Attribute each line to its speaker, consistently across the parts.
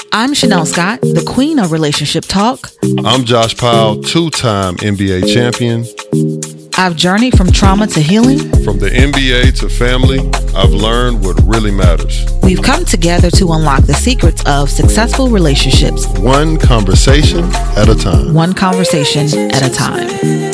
Speaker 1: I'm Chanel Scott, the queen of relationship talk.
Speaker 2: I'm Josh Powell, two-time NBA champion.
Speaker 1: I've journeyed from trauma to healing.
Speaker 2: From the NBA to family, I've learned what really matters.
Speaker 1: We've come together to unlock the secrets of successful relationships.
Speaker 2: One conversation at a time.
Speaker 1: One conversation at a time.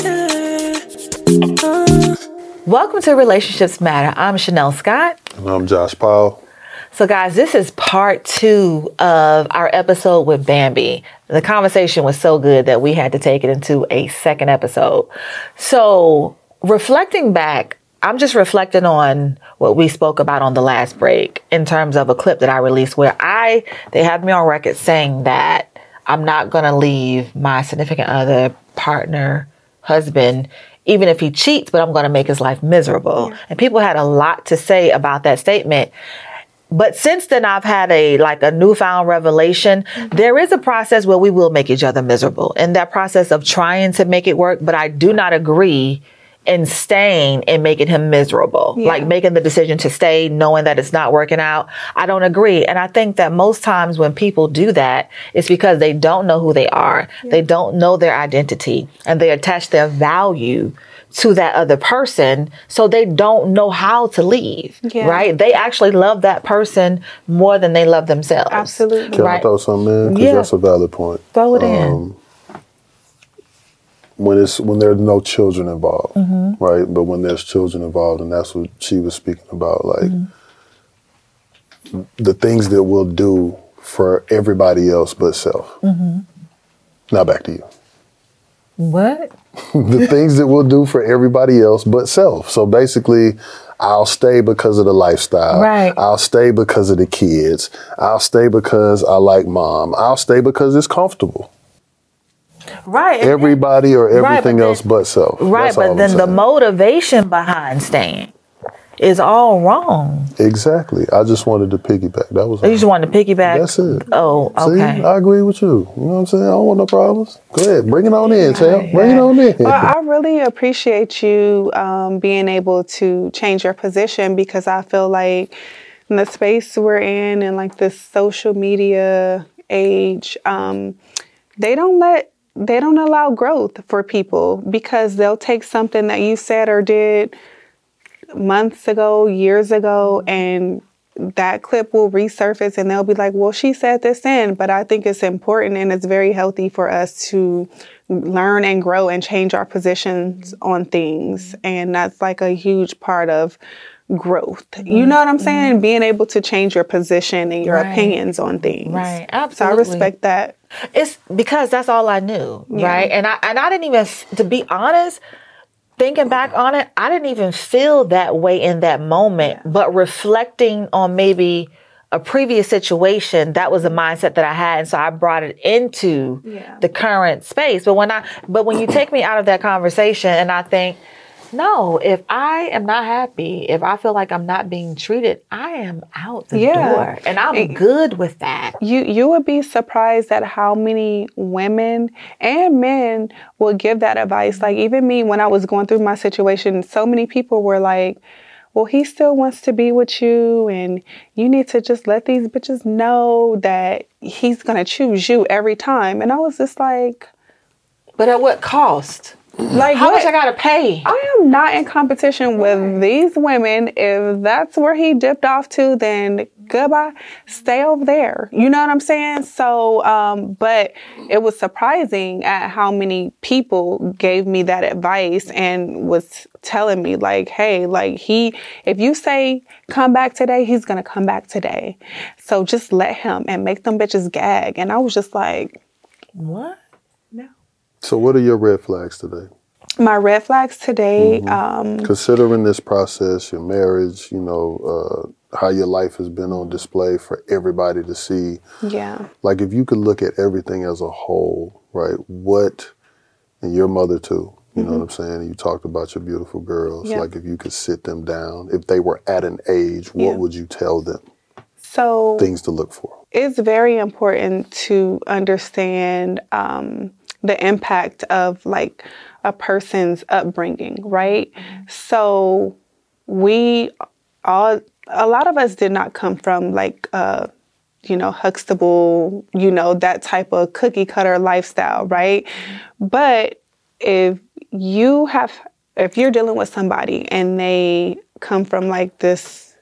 Speaker 1: Welcome to Relationships Matter. I'm Chanel Scott.
Speaker 2: And I'm Josh Powell.
Speaker 1: So guys, this is part 2 of our episode with Bambi. The conversation was so good that we had to take it into a second episode. So reflecting back, I'm just reflecting on what we spoke about on the last break in terms of a clip that I released where they had me on record saying that I'm not going to leave my significant other, partner, husband, even if he cheats, but I'm going to make his life miserable. Yeah. And people had a lot to say about that statement. But since then, I've had a newfound revelation. Mm-hmm. There is a process where we will make each other miserable. And that process of trying to make it work, but I do not agree in staying and making him miserable. Yeah. Like making the decision to stay, knowing that it's not working out. I don't agree. And I think that most times when people do that, it's because they don't know who they are. Yeah. They don't know their identity, and they attach their value to that other person, so they don't know how to leave, right? They actually love that person more than they love themselves.
Speaker 3: Absolutely.
Speaker 2: Can I throw something in? Because that's a valid point.
Speaker 1: Throw it in.
Speaker 2: When there's no children involved, mm-hmm. right? But when there's children involved, and that's what she was speaking about, mm-hmm. the things that we'll do for everybody else but self. Mm-hmm. Now back to you.
Speaker 1: What?
Speaker 2: The things that we'll do for everybody else but self. So basically, I'll stay because of the lifestyle.
Speaker 1: Right.
Speaker 2: I'll stay because of the kids. I'll stay because I like mom. I'll stay because it's comfortable.
Speaker 1: Right.
Speaker 2: Everybody or everything else but self.
Speaker 1: Right, but then the motivation behind staying is all wrong.
Speaker 2: Exactly. I just wanted to piggyback. That was all.
Speaker 1: You just wanted to piggyback?
Speaker 2: That's it.
Speaker 1: Oh, okay.
Speaker 2: See, I agree with you. You know what I'm saying? I don't want no problems. Go ahead. Bring it on in, Sam. Bring it on in.
Speaker 3: Well, I really appreciate you being able to change your position, because I feel like in the space we're in and like this social media age, they don't allow growth for people, because they'll take something that you said or did months ago, years ago, and that clip will resurface and they'll be like, well, she said this then. But I think it's important and it's very healthy for us to learn and grow and change our positions on things. And that's like a huge part of growth. You know what I'm saying? Mm-hmm. Being able to change your position and your opinions on things.
Speaker 1: Right. Absolutely.
Speaker 3: So I respect that.
Speaker 1: It's because that's all I knew. Yeah. Right. And I didn't even, to be honest, thinking back on it, I didn't even feel that way in that moment, but reflecting on maybe a previous situation, that was a mindset that I had. And so I brought it into the current space. But when you take me out of that conversation and I think, no, if I am not happy, if I feel like I'm not being treated, I am out the door. And I'm good with that.
Speaker 3: You would be surprised at how many women and men will give that advice. Like even me, when I was going through my situation, so many people were like, well, he still wants to be with you, and you need to just let these bitches know that he's going to choose you every time. And I was just like,
Speaker 1: but at what cost?
Speaker 3: Like
Speaker 1: how much I gotta pay?
Speaker 3: I am not in competition with these women. If that's where he dipped off to, then goodbye. Stay over there. You know what I'm saying? So, but it was surprising at how many people gave me that advice and was telling me like, hey, like if you say come back today, he's gonna come back today. So just let him and make them bitches gag. And I was just like,
Speaker 1: what?
Speaker 3: No.
Speaker 2: So what are your red flags today?
Speaker 3: My red flags today.
Speaker 2: Considering this process, your marriage, how your life has been on display for everybody to see.
Speaker 3: Yeah.
Speaker 2: Like if you could look at everything as a whole, right? And your mother too, you know what I'm saying? You talked about your beautiful girls. Yeah. Like if you could sit them down, if they were at an age, what would you tell them?
Speaker 3: So
Speaker 2: things to look for.
Speaker 3: It's very important to understand the impact of like a person's upbringing, right? Mm-hmm. So a lot of us did not come from like Huxtable, that type of cookie cutter lifestyle, right? But if you're dealing with somebody and they come from like this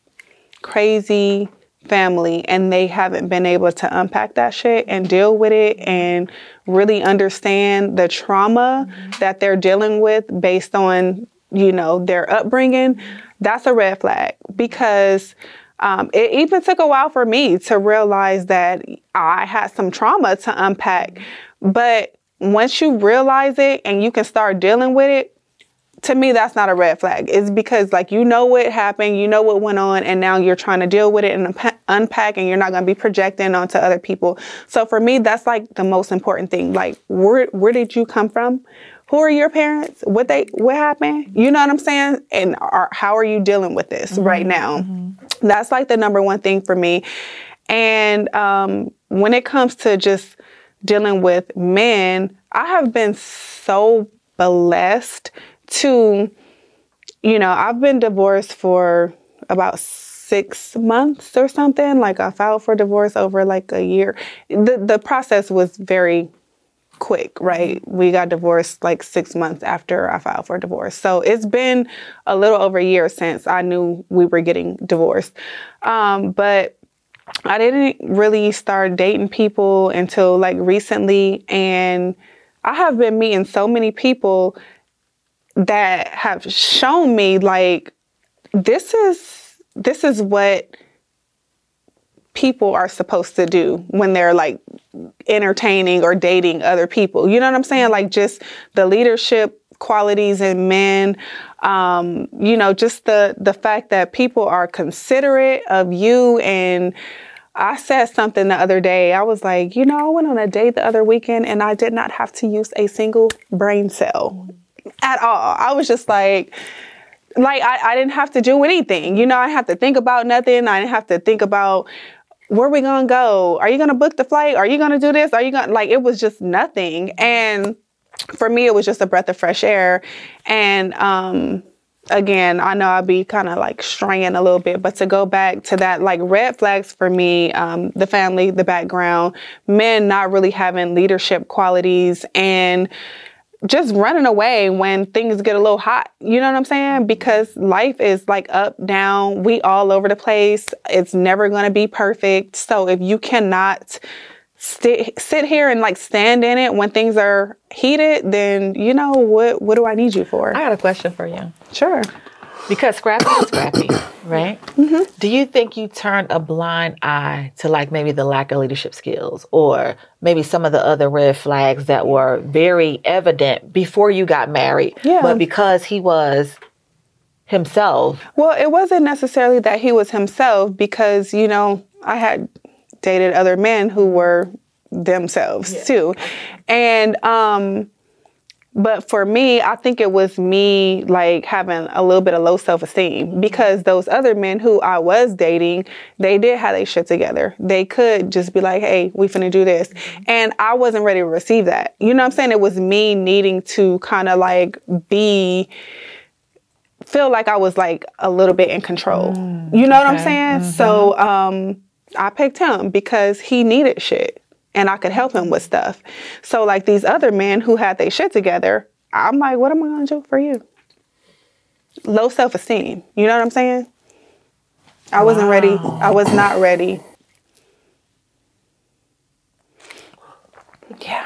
Speaker 3: crazy family and they haven't been able to unpack that shit and deal with it and really understand the trauma that they're dealing with based on, their upbringing, that's a red flag. Because it even took a while for me to realize that I had some trauma to unpack. But once you realize it and you can start dealing with it, to me, that's not a red flag. It's because what happened, what went on, and now you're trying to deal with it and unpack, and you're not going to be projecting onto other people. So for me, that's like the most important thing. Like, where did you come from? Who are your parents? What happened? You know what I'm saying? And how are you dealing with this right now? Mm-hmm. That's like the number one thing for me. And when it comes to just dealing with men, I have been so blessed to, I've been divorced for about 6 months or something. Like, I filed for divorce over like a year. The process was very quick, right? We got divorced like 6 months after I filed for divorce. So it's been a little over a year since I knew we were getting divorced. But I didn't really start dating people until like recently. And I have been meeting so many people that have shown me like, this is what people are supposed to do when they're like entertaining or dating other people. You know what I'm saying? Like, just the leadership qualities in men, just the fact that people are considerate of you. And I said something the other day. I was like, I went on a date the other weekend and I did not have to use a single brain cell at all. I was just like I didn't have to do anything. I didn't have to think about nothing. I didn't have to think about where we going to go. Are you going to book the flight? Are you going to do this? Are you going to, it was just nothing. And for me, it was just a breath of fresh air. And, again, I know I'll be kind of like straying a little bit, but to go back to that, like, red flags for me, the family, the background, men not really having leadership qualities, and just running away when things get a little hot. You know what I'm saying? Because life is like up, down, we all over the place. It's never going to be perfect. So if you cannot sit here and like stand in it when things are heated, then what do I need you for?
Speaker 1: I got a question for you.
Speaker 3: Sure.
Speaker 1: Because scrappy is scrappy, right? Mm-hmm. Do you think you turned a blind eye to like maybe the lack of leadership skills, or maybe some of the other red flags that were very evident before you got married, but because he was himself?
Speaker 3: Well, it wasn't necessarily that he was himself, because, I had dated other men who were themselves too. And, but for me, I think it was me like having a little bit of low self-esteem, because those other men who I was dating, they did have their shit together. They could just be like, hey, we finna do this. And I wasn't ready to receive that. You know what I'm saying? It was me needing to kind of like feel like I was like a little bit in control. You know what I'm saying? Mm-hmm. So I picked him because he needed shit. And I could help him with stuff. So like these other men who had their shit together, I'm like, what am I going to do for you? Low self-esteem. You know what I'm saying? I wasn't ready. I was not ready. Yeah.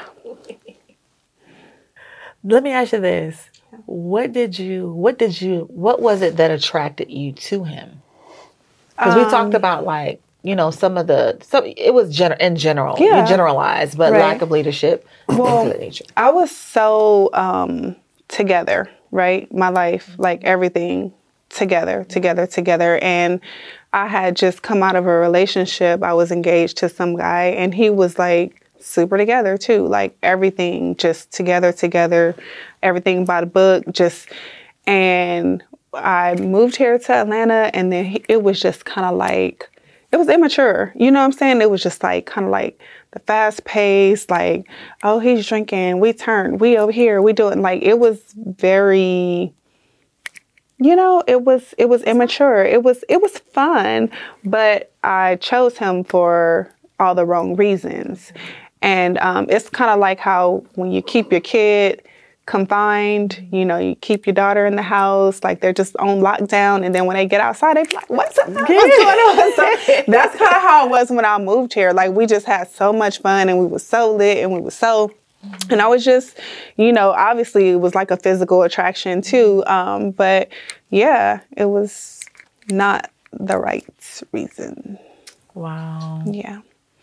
Speaker 1: Let me ask you this. What was it that attracted you to him? Because we talked about like, it was in general, you generalized, but lack of leadership.
Speaker 3: Well, I was so together, right? My life, like everything together. And I had just come out of a relationship. I was engaged to some guy, and he was like super together too. Like everything just together, everything by the book, and I moved here to Atlanta, and then it was just kind of like, it was immature. You know what I'm saying? It was just like kind of like the fast pace, like, oh, he's drinking, we over here, we doing, like, it was very You know, it was immature. It was fun, but I chose him for all the wrong reasons. And it's kind of like how when you keep your kid confined, you know, you keep your daughter in the house, like they're just on lockdown, and then when they get outside, they be like, what's going on? So that's kind of how it was when I moved here. Like, we just had so much fun, and we were so lit, and we were so, and I was just, you know, obviously it was like a physical attraction too, but yeah, it was not the right reason.
Speaker 1: Wow.
Speaker 3: Yeah.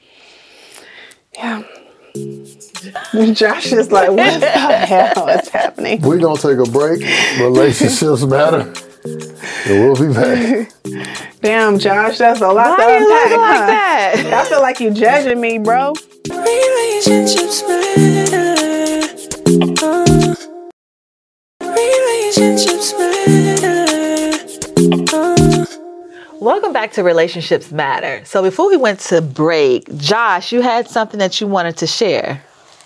Speaker 3: Josh is like, what the hell is happening?
Speaker 2: We're going to take a break. Relationships matter. And we'll be back.
Speaker 3: Damn, Josh, that's a lot to unpack, like that? I feel like you judging me, bro. Relationships matter.
Speaker 1: Relationships matter. Welcome back to Relationships Matter. So before we went to break, Josh, you had something that you wanted to share.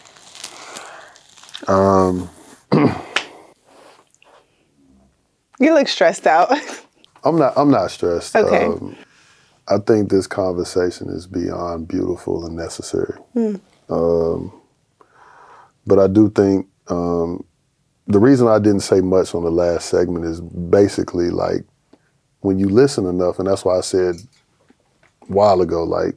Speaker 3: You look stressed out.
Speaker 2: I'm not stressed.
Speaker 3: Okay.
Speaker 2: I think this conversation is beyond beautiful and necessary. But I do think the reason I didn't say much on the last segment is basically like, when you listen enough, and that's why I said a while ago, like,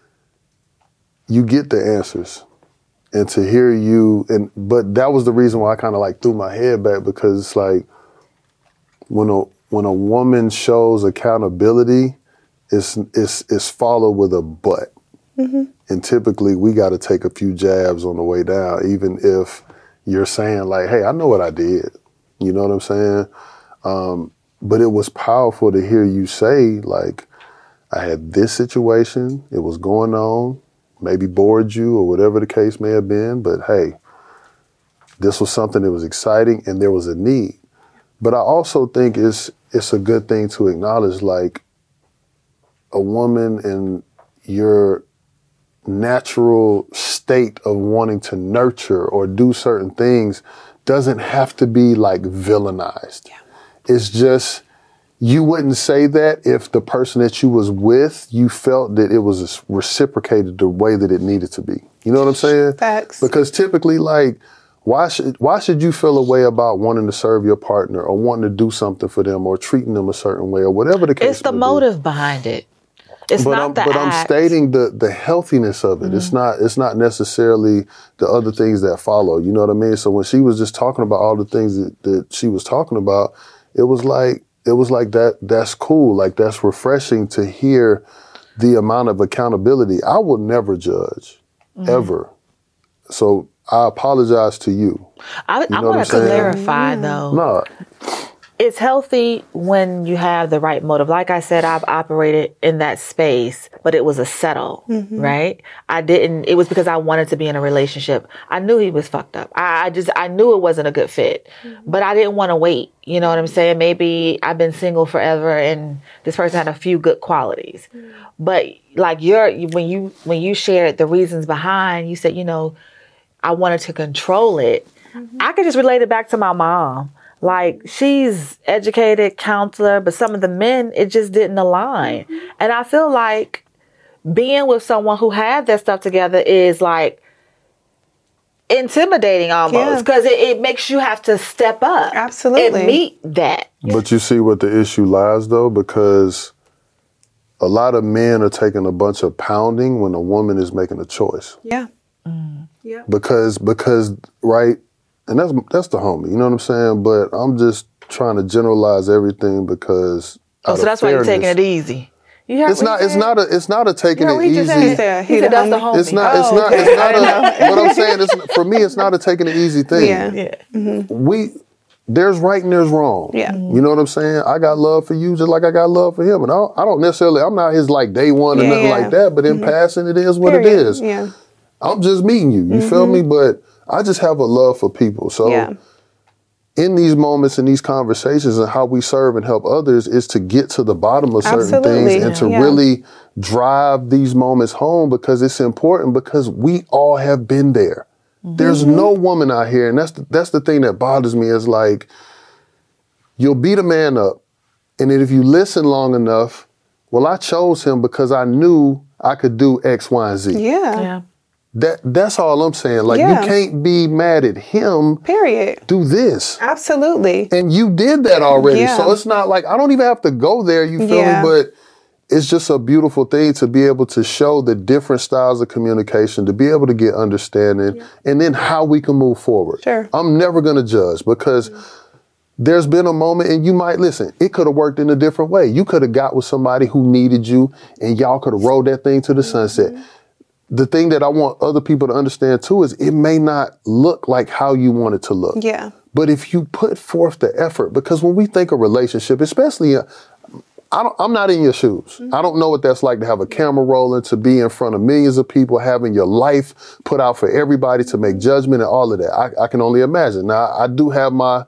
Speaker 2: you get the answers. And to hear you, but that was the reason why I kind of like threw my head back, because it's like, when a woman shows accountability, it's followed with a but. Mm-hmm. And typically we got to take a few jabs on the way down, even if you're saying like, hey, I know what I did. You know what I'm saying? But it was powerful to hear you say, like, I had this situation, it was going on, maybe bored you or whatever the case may have been, but hey, this was something that was exciting and there was a need. But I also think it's a good thing to acknowledge, like, a woman in your natural state of wanting to nurture or do certain things doesn't have to be like villainized. Yeah. It's just, you wouldn't say that if the person that you was with, you felt that it was reciprocated the way that it needed to be. You know what I'm saying?
Speaker 3: Facts.
Speaker 2: Because typically, like, why should you feel a way about wanting to serve your partner or wanting to do something for them or treating them a certain way or whatever the case
Speaker 1: It's the
Speaker 2: may
Speaker 1: motive behind it. It's not the act.
Speaker 2: I'm stating the healthiness of it. Mm-hmm. It's not necessarily the other things that follow. You know what I mean? So when she was just talking about all the things that she was talking about, it was like that's cool. Like, that's refreshing to hear the amount of accountability. I will never judge, ever. So I apologize to you.
Speaker 1: I want to clarify though.
Speaker 2: No.
Speaker 1: It's healthy when you have the right motive. Like I said, I've operated in that space, but it was a settle, right? It was because I wanted to be in a relationship. I knew he was fucked up. I knew it wasn't a good fit, but I didn't want to wait. You know what I'm saying? Maybe I've been single forever and this person had a few good qualities. But like when you shared the reasons behind, you said, you know, I wanted to control it. I could just relate it back to my mom. Like, she's educated, counselor, but some of the men, it just didn't align. And I feel like being with someone who had that stuff together is like intimidating almost, because it makes you have to step up.
Speaker 3: Absolutely.
Speaker 1: And meet that.
Speaker 2: But you see what the issue lies though, because a lot of men are taking a bunch of pounding when a woman is making a choice.
Speaker 3: Yeah. Yeah.
Speaker 2: Because right. And that's the homie, you know what I'm saying? But I'm just trying to generalize everything because
Speaker 1: so that's why you're taking it easy.
Speaker 2: It's not a taking it easy.
Speaker 1: He said that's the homie.
Speaker 2: It's not what I'm saying is, for me, it's not a taking it easy thing.
Speaker 3: Yeah. Mm-hmm.
Speaker 2: There's right and there's wrong.
Speaker 3: Yeah.
Speaker 2: You know what I'm saying? I got love for you just like I got love for him. And I don't necessarily, I'm not his like day one or nothing like that, but in passing, it is what it is.
Speaker 3: Yeah.
Speaker 2: I'm just meeting you. You feel me? But I just have a love for people. So in these moments, in these conversations, and how we serve and help others is to get to the bottom of certain things and to really drive these moments home, because it's important, because we all have been there. There's no woman out here, and that's the thing that bothers me, is like, you'll beat a man up. And then if you listen long enough, well, I chose him because I knew I could do X, Y, and Z.
Speaker 3: Yeah.
Speaker 2: That's all I'm saying. Like, you can't be mad at him.
Speaker 3: Period.
Speaker 2: Do this.
Speaker 3: Absolutely.
Speaker 2: And you did that already. Yeah. So it's not like, I don't even have to go there, you feel me? But it's just a beautiful thing to be able to show the different styles of communication, to be able to get understanding, and then how we can move forward.
Speaker 3: Sure.
Speaker 2: I'm never going to judge because there's been a moment, and you might listen, it could have worked in a different way. You could have got with somebody who needed you, and y'all could have rode that thing to the sunset. The thing that I want other people to understand too is it may not look like how you want it to look.
Speaker 3: Yeah.
Speaker 2: But if you put forth the effort, because when we think of relationship, especially, I'm not in your shoes. I don't know what that's like to have a camera rolling, to be in front of millions of people, having your life put out for everybody to make judgment and all of that. I can only imagine. Now, I do have my,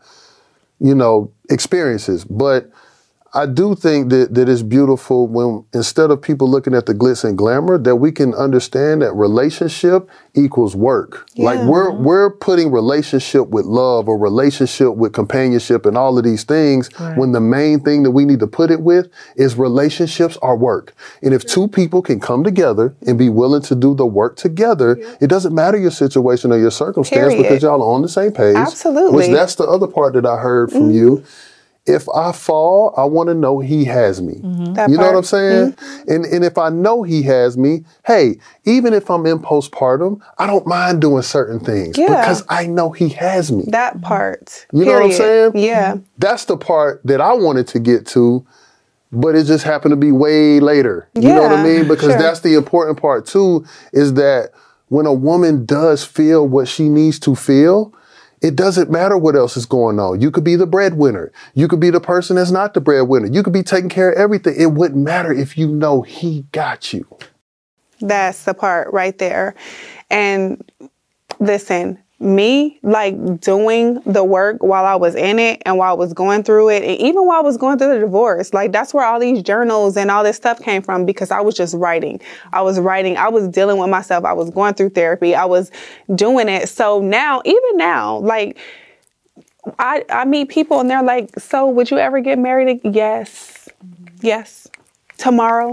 Speaker 2: experiences, but I do think that it's beautiful when, instead of people looking at the glitz and glamour, that we can understand that relationship equals work. Yeah. Like we're putting relationship with love or relationship with companionship and all of these things when the main thing that we need to put it with is relationships are work. And if two people can come together and be willing to do the work together, it doesn't matter your situation or your circumstance because y'all are on the same page.
Speaker 3: Absolutely.
Speaker 2: Which that's the other part that I heard from you. If I fall, I want to know he has me. You know what I'm saying? And if I know he has me, hey, even if I'm in postpartum, I don't mind doing certain things because I know he has me.
Speaker 3: That part.
Speaker 2: You know what I'm saying?
Speaker 3: Yeah.
Speaker 2: That's the part that I wanted to get to, but it just happened to be way later. You know what I mean? Because that's the important part too, is that when a woman does feel what she needs to feel, it doesn't matter what else is going on. You could be the breadwinner. You could be the person that's not the breadwinner. You could be taking care of everything. It wouldn't matter if you know he got you.
Speaker 3: That's the part right there. And listen, me like doing the work while I was in it and while I was going through it, and even while I was going through the divorce, like that's where all these journals and all this stuff came from, because I was just writing. I was dealing with myself. I was going through therapy. I was doing it. So now, even now, like I meet people and they're like, so would you ever get married? Yes. Yes. Tomorrow.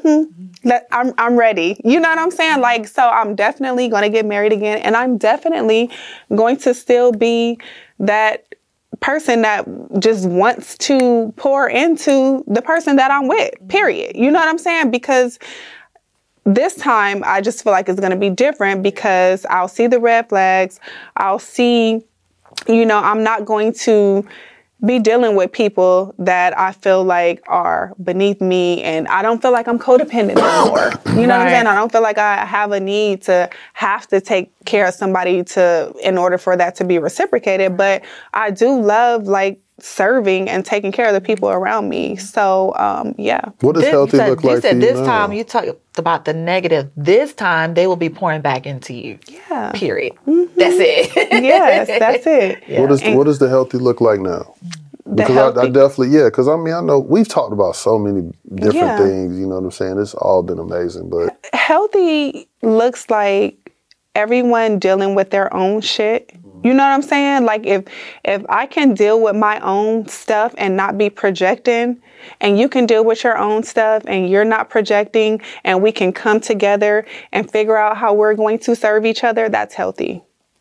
Speaker 3: I'm ready. You know what I'm saying? Like, so I'm definitely going to get married again. And I'm definitely going to still be that person that just wants to pour into the person that I'm with, period. You know what I'm saying? Because this time I just feel like it's going to be different, because I'll see the red flags. I'll see, I'm not going to be dealing with people that I feel like are beneath me, and I don't feel like I'm codependent anymore. You know what I'm saying? I don't feel like I have a need to have to take care of somebody in order for that to be reciprocated. But I do love like serving and taking care of the people around me. So,
Speaker 2: What does healthy look like to you
Speaker 1: this
Speaker 2: now?
Speaker 1: time you talked about the negative. This time they will be pouring back into you. Yeah. Period. That's it.
Speaker 3: Yes, that's it.
Speaker 2: Yeah. What does the healthy look like now? Because I definitely, because I know we've talked about so many different things, you know what I'm saying? It's all been amazing, but.
Speaker 3: Healthy looks like everyone dealing with their own shit. You know what I'm saying? Like if I can deal with my own stuff and not be projecting, and you can deal with your own stuff and you're not projecting, and we can come together and figure out how we're going to serve each other, that's healthy.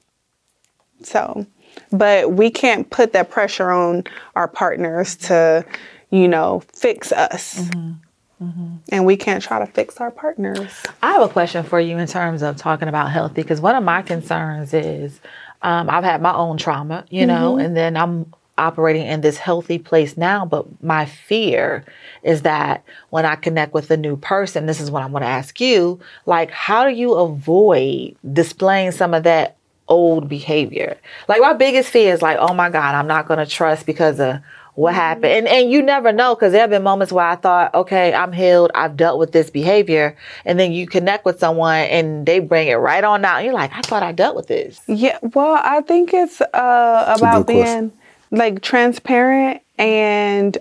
Speaker 3: So, but we can't put that pressure on our partners to, fix us. And we can't try to fix our partners.
Speaker 1: I have a question for you in terms of talking about healthy, because one of my concerns is I've had my own trauma, and then I'm operating in this healthy place now. But my fear is that when I connect with a new person, this is what I'm going to ask you, like, how do you avoid displaying some of that old behavior? Like, my biggest fear is like, oh my God, I'm not going to trust because of what happened. And you never know, because there have been moments where I thought, okay, I'm healed. I've dealt with this behavior. And then you connect with someone and they bring it right on out. And you're like, I thought I dealt with this.
Speaker 3: Yeah. Well, I think it's about being like transparent. And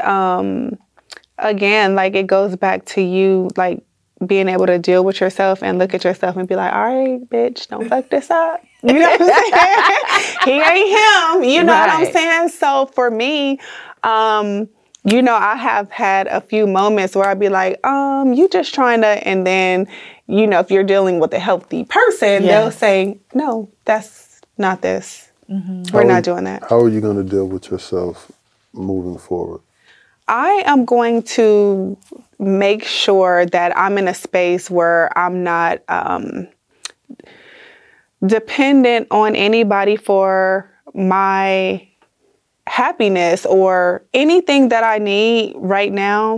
Speaker 3: again, like it goes back to you, like being able to deal with yourself and look at yourself and be like, all right, bitch, don't fuck this up. You know what I'm saying? He ain't him. You know what I'm saying? So for me, you know, I have had a few moments where I'd be like, you just trying to, and then, you know, if you're dealing with a healthy person, they'll say, no, that's not this. Mm-hmm. We're not doing that.
Speaker 2: How are you going to deal with yourself moving forward?
Speaker 3: I am going to make sure that I'm in a space where I'm not dependent on anybody for my happiness or anything that I need right now.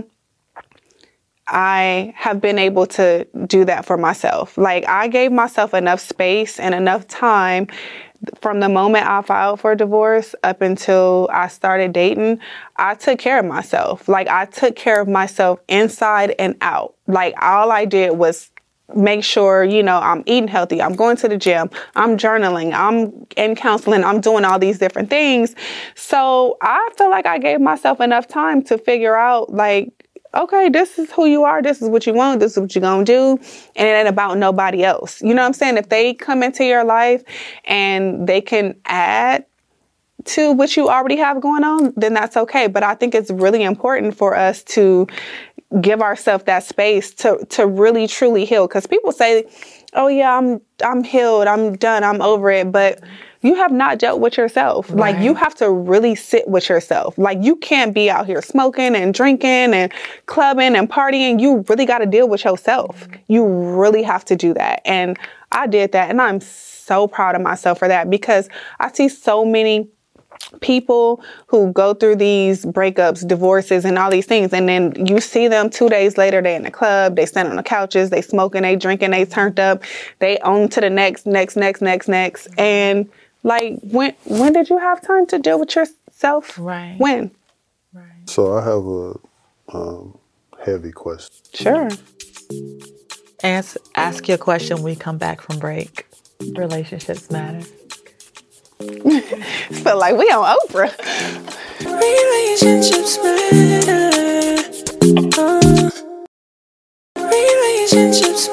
Speaker 3: I have been able to do that for myself. Like, I gave myself enough space and enough time from the moment I filed for divorce up until I started dating. I took care of myself. Like, I took care of myself inside and out. Like, all I did was make sure, you know, I'm eating healthy. I'm going to the gym. I'm journaling. I'm in counseling. I'm doing all these different things. So I feel like I gave myself enough time to figure out, like, okay, this is who you are. This is what you want. This is what you're going to do. And it ain't about nobody else. You know what I'm saying? If they come into your life and they can add to what you already have going on, then that's okay. But I think it's really important for us to give ourselves that space to really, truly heal. Because people say, oh, yeah, I'm healed. I'm done. I'm over it. But you have not dealt with yourself. Right. Like, you have to really sit with yourself. Like, you can't be out here smoking and drinking and clubbing and partying. You really got to deal with yourself. Mm-hmm. You really have to do that. And I did that. And I'm so proud of myself for that, because I see so many people who go through these breakups, divorces, and all these things. And then you see them 2 days later, they in the club, they stand on the couches, they smoking, they drinking, they turned up, they on to the next. And like, when did you have time to deal with yourself?
Speaker 1: Right.
Speaker 3: When?
Speaker 2: Right. So I have a heavy question.
Speaker 3: Sure.
Speaker 1: Ask your question when we come back from break. Relationships matter.
Speaker 3: Feel like we on Oprah.
Speaker 4: Relationships matter. Relationships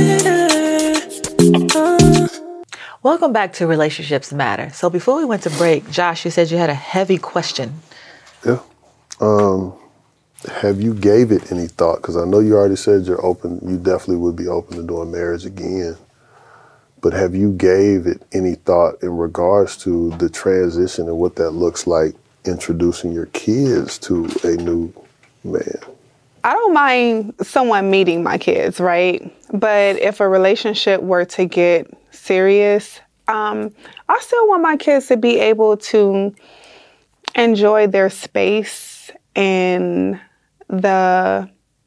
Speaker 4: matter.
Speaker 1: Welcome back to Relationships Matter. So before we went to break, Josh, you said you had a heavy question.
Speaker 2: Yeah. Have you gave it any thought? Because I know you already said you're open. You definitely would be open to doing marriage again. But have you gave it any thought in regards to the transition and what that looks like, introducing your kids to a new man?
Speaker 3: I don't mind someone meeting my kids, right? But if a relationship were to get serious, I still want my kids to be able to enjoy their space and the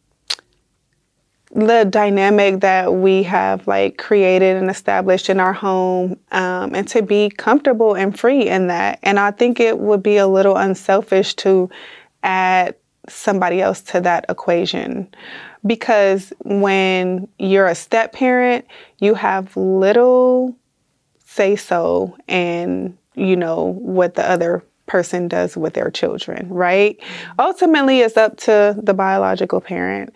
Speaker 3: dynamic that we have like created and established in our home, and to be comfortable and free in that. And I think it would be a little unselfish to add somebody else to that equation, because when you're a step parent, you have little say so and, you know, what the other person does with their children, right? Ultimately, it's up to the biological parent.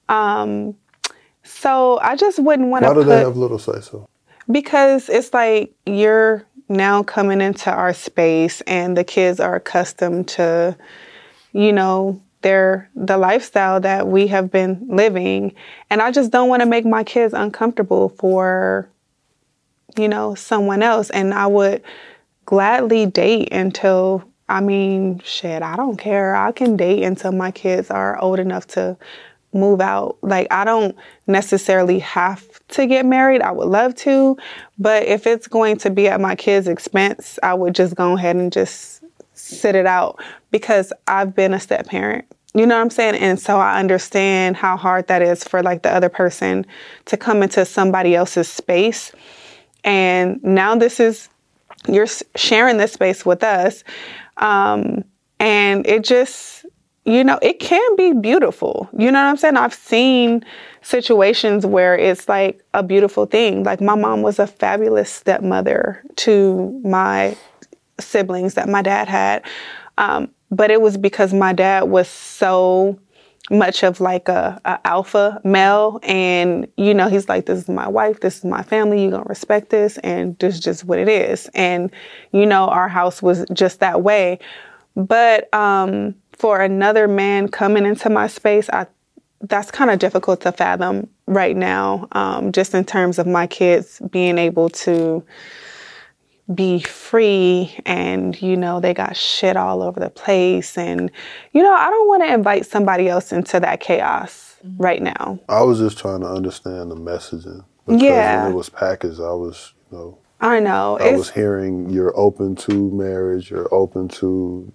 Speaker 3: So I just wouldn't want to.
Speaker 2: Why do they have little say so?
Speaker 3: Because it's like, you're now coming into our space and the kids are accustomed to, you know, the lifestyle that we have been living. And I just don't want to make my kids uncomfortable for, you know, someone else. And I would gladly date until, I don't care. I can date until my kids are old enough to move out. Like, I don't necessarily have to get married. I would love to, but if it's going to be at my kids' expense, I would just go ahead and just sit it out, because I've been a step parent. You know what I'm saying? And so I understand how hard that is for like the other person to come into somebody else's space. And now you're sharing this space with us. And it just, you know, it can be beautiful. You know what I'm saying? I've seen situations where it's like a beautiful thing. Like, my mom was a fabulous stepmother to my siblings that my dad had. But it was because my dad was so much of like a alpha male, and he's like, this is my wife, this is my family, you're gonna respect this, and this is just what it is. And our house was just that way. But for another man coming into my space, that's kind of difficult to fathom right now, just in terms of my kids being able to be free, and they got shit all over the place, and I don't want to invite somebody else into that chaos right now.
Speaker 2: I was just trying to understand the messaging, because when it was packaged, I was
Speaker 3: I know.
Speaker 2: I was hearing you're open to marriage, you're open to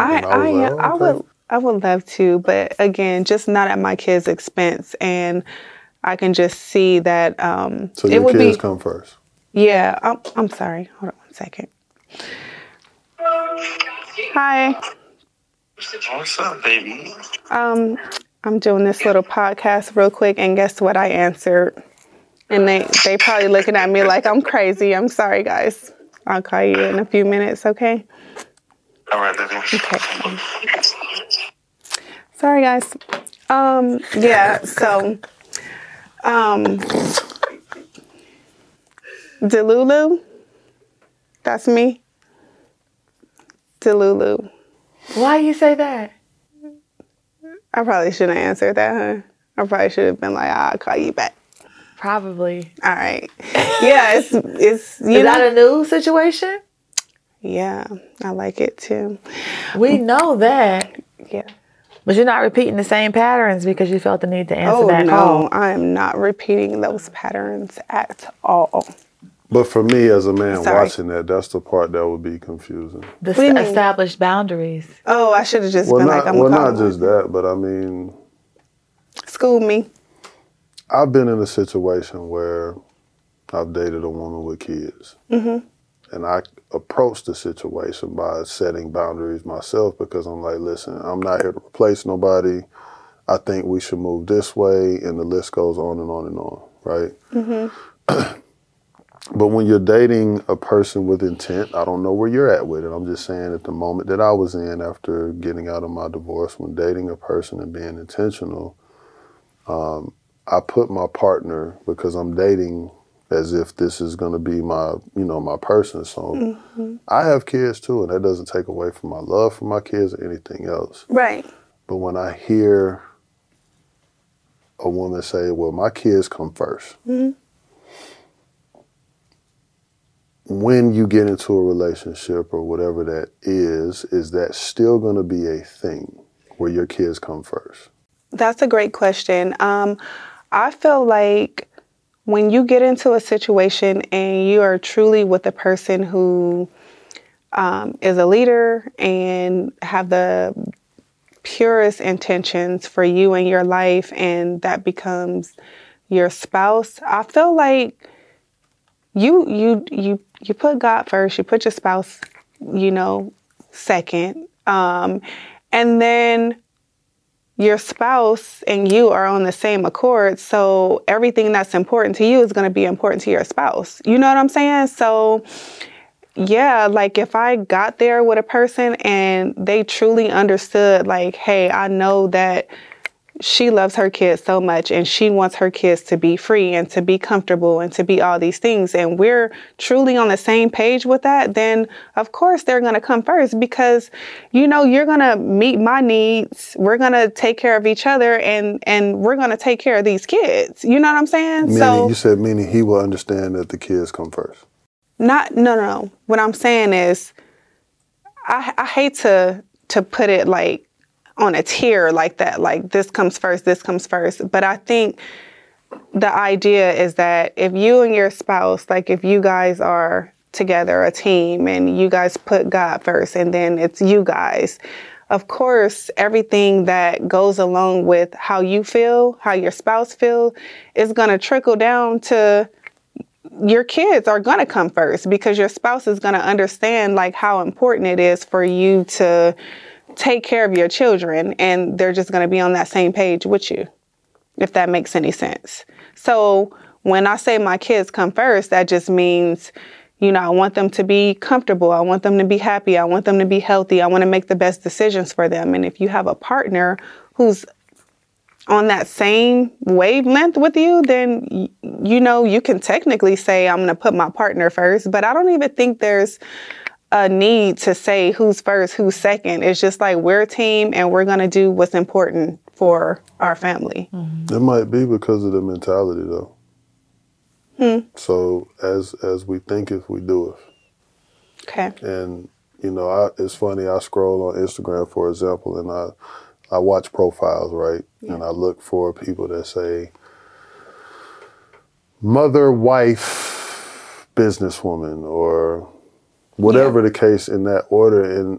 Speaker 3: I would love to, but again, just not at my kids' expense. And I can just see that
Speaker 2: so your kids come first.
Speaker 3: Yeah, I'm sorry. Hold on 1 second. Hi.
Speaker 4: What's up, baby?
Speaker 3: I'm doing this little podcast real quick, and guess what I answered? And they probably looking at me like I'm crazy. I'm sorry, guys. I'll call you in a few minutes, okay?
Speaker 4: All right, baby.
Speaker 3: Okay. Sorry, guys. Yeah, so Delulu, that's me. Delulu.
Speaker 1: Why you say that?
Speaker 3: I probably shouldn't have answered that, huh? I probably should have been like, I'll call you back.
Speaker 1: Probably.
Speaker 3: All right. Yeah, it's
Speaker 1: Is that a new situation?
Speaker 3: Yeah, I like it too.
Speaker 1: We know that.
Speaker 3: Yeah.
Speaker 1: But you're not repeating the same patterns because you felt the need to answer that call.
Speaker 3: No, I am not repeating those patterns at all.
Speaker 2: But for me as a man watching that, that's the part that would be confusing.
Speaker 1: The established boundaries.
Speaker 3: Oh, I should have just been like, I'm
Speaker 2: not just that, but I mean...
Speaker 3: School me.
Speaker 2: I've been in a situation where I've dated a woman with kids. Mm-hmm. And I approached the situation by setting boundaries myself, because I'm like, listen, I'm not here to replace nobody. I think we should move this way, and the list goes on and on and on, right? Mm-hmm. But when you're dating a person with intent, I don't know where you're at with it. I'm just saying at the moment that I was in after getting out of my divorce, when dating a person and being intentional, I put my partner, because I'm dating as if this is going to be my, my person. So I have kids too, and that doesn't take away from my love for my kids or anything else.
Speaker 3: Right.
Speaker 2: But when I hear a woman say, well, my kids come first. Mm-hmm. When you get into a relationship or whatever that is that still going to be a thing where your kids come first?
Speaker 3: That's a great question. I feel like when you get into a situation and you are truly with a person who is a leader and have the purest intentions for you and your life, and that becomes your spouse, I feel like you put God first, you put your spouse, second, and then your spouse and you are on the same accord. So everything that's important to you is going to be important to your spouse. You know what I'm saying? So yeah, like if I got there with a person and they truly understood, like, hey, I know that she loves her kids so much and she wants her kids to be free and to be comfortable and to be all these things, and we're truly on the same page with that, then of course they're going to come first, because you're going to meet my needs, we're going to take care of each other, and we're going to take care of these kids. You know what I'm saying?
Speaker 2: Meaning he will understand that the kids come first.
Speaker 3: No. What I'm saying is I hate to put it like on a tier like that, like this comes first. But I think the idea is that if you and your spouse, like if you guys are together, a team, and you guys put God first, and then it's you guys, of course, everything that goes along with how you feel, how your spouse feels, is going to trickle down to your kids are going to come first, because your spouse is going to understand like how important it is for you to take care of your children, and they're just going to be on that same page with you, if that makes any sense. So when I say my kids come first, that just means, I want them to be comfortable. I want them to be happy. I want them to be healthy. I want to make the best decisions for them. And if you have a partner who's on that same wavelength with you, then, you can technically say, I'm going to put my partner first. But I don't even think there's a need to say who's first, who's second. It's just like we're a team and we're going to do what's important for our family.
Speaker 2: It might be because of the mentality, though. So as we think, if we do it.
Speaker 3: Okay.
Speaker 2: And, it's funny, I scroll on Instagram, for example, and I watch profiles, right? Yeah. And I look for people that say, mother, wife, businesswoman, or whatever the case in that order. And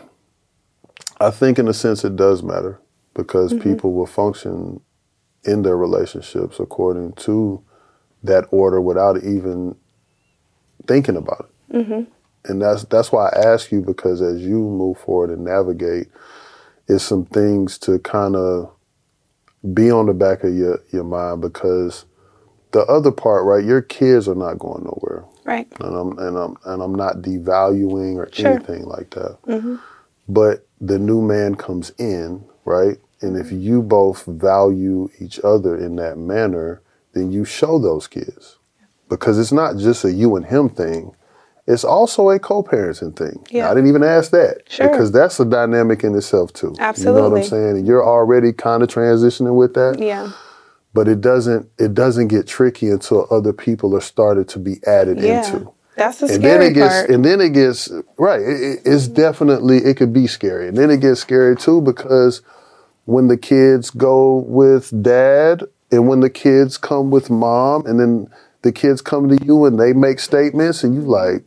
Speaker 2: I think in a sense it does matter because people will function in their relationships according to that order without even thinking about it. And that's why I ask you, because as you move forward and navigate, it's some things to kind of be on the back of your mind, because the other part, right, your kids are not going nowhere.
Speaker 3: Right.
Speaker 2: And I'm not devaluing or anything like that. But the new man comes in, right? And if you both value each other in that manner, then you show those kids. Because it's not just a you and him thing. It's also a co-parenting thing. Yeah. Now, I didn't even ask that.
Speaker 3: Sure.
Speaker 2: Because that's a dynamic in itself too.
Speaker 3: Absolutely.
Speaker 2: You know what I'm saying? And you're already kind of transitioning with that.
Speaker 3: Yeah.
Speaker 2: But it doesn't get tricky until other people are started to be added into.
Speaker 3: That's the scary part.
Speaker 2: And then it gets, right, it's definitely, it could be scary. And then it gets scary too, because when the kids go with dad and when the kids come with mom and then the kids come to you and they make statements and you like,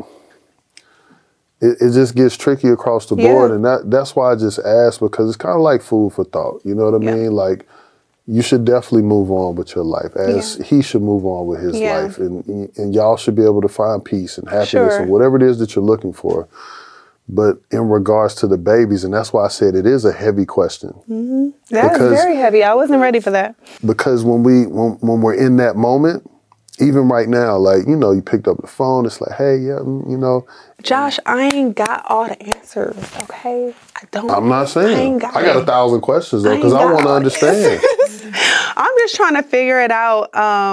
Speaker 2: it just gets tricky across the board. And that's why I just asked, because it's kind of like food for thought. You know what I mean? Like, you should definitely move on with your life as he should move on with his life. And y'all should be able to find peace and happiness and whatever it is that you're looking for. But in regards to the babies, and that's why I said it is a heavy question.
Speaker 3: That is very heavy. I wasn't ready for that.
Speaker 2: Because when we're in that moment, even right now, like, you picked up the phone, it's like, hey,
Speaker 3: Josh, I ain't got all the answers, okay?
Speaker 2: I'm not saying. I got 1,000 questions, though, because I want to understand.
Speaker 3: I'm just trying to figure it out